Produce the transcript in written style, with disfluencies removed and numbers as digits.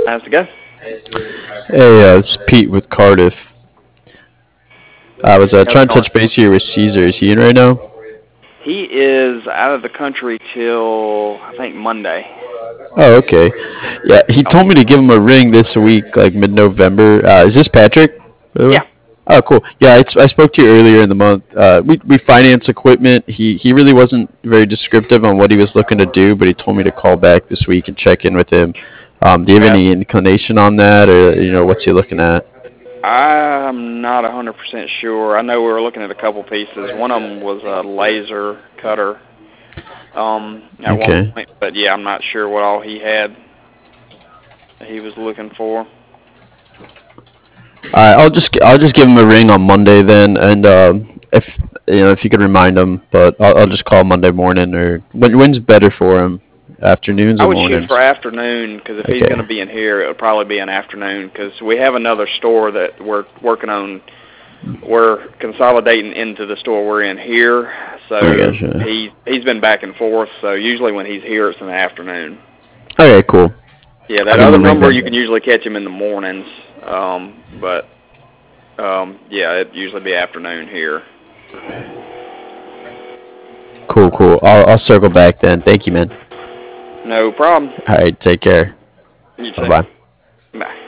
How's it go? Hey, it's Pete with Cardiff. I was How's it trying to going? touch base here with Caesar. Is he in right now? He is out of the country till I think Monday. Oh, okay. Yeah, he told Um, me to give him a ring this week, like mid-November. Is this Patrick, by the way? yeah. Oh, cool. Yeah, I spoke to you earlier in the month. We finance equipment. He really wasn't very descriptive on what he was looking to do, but he told me to call back this week and check in with him. Do you have Okay. any inclination on that, or what's he looking at? I'm not 100% sure. I know we were looking at a couple pieces. One of them was a laser cutter. At one Okay. point, but yeah, I'm not sure what all he had that he was looking for. All right, I'll just give him a ring on Monday then, and if if you could remind him, but I'll just call Monday morning or when's better for him, afternoons I or would shoot for mornings? afternoon because if he's going to Okay, be in here, it would probably be an afternoon because we have another store that we're working on. We're consolidating into the store we're in here, I so gotcha. he's been back and forth. So usually when he's here, it's in the afternoon. Okay, cool. Yeah, I'll that give him other a ring number you then. can usually catch him in the mornings, but yeah, it'd usually be afternoon here. Cool, cool. I'll circle back then. Thank you, man. No problem. All right, take care. You Bye too. bye. Bye.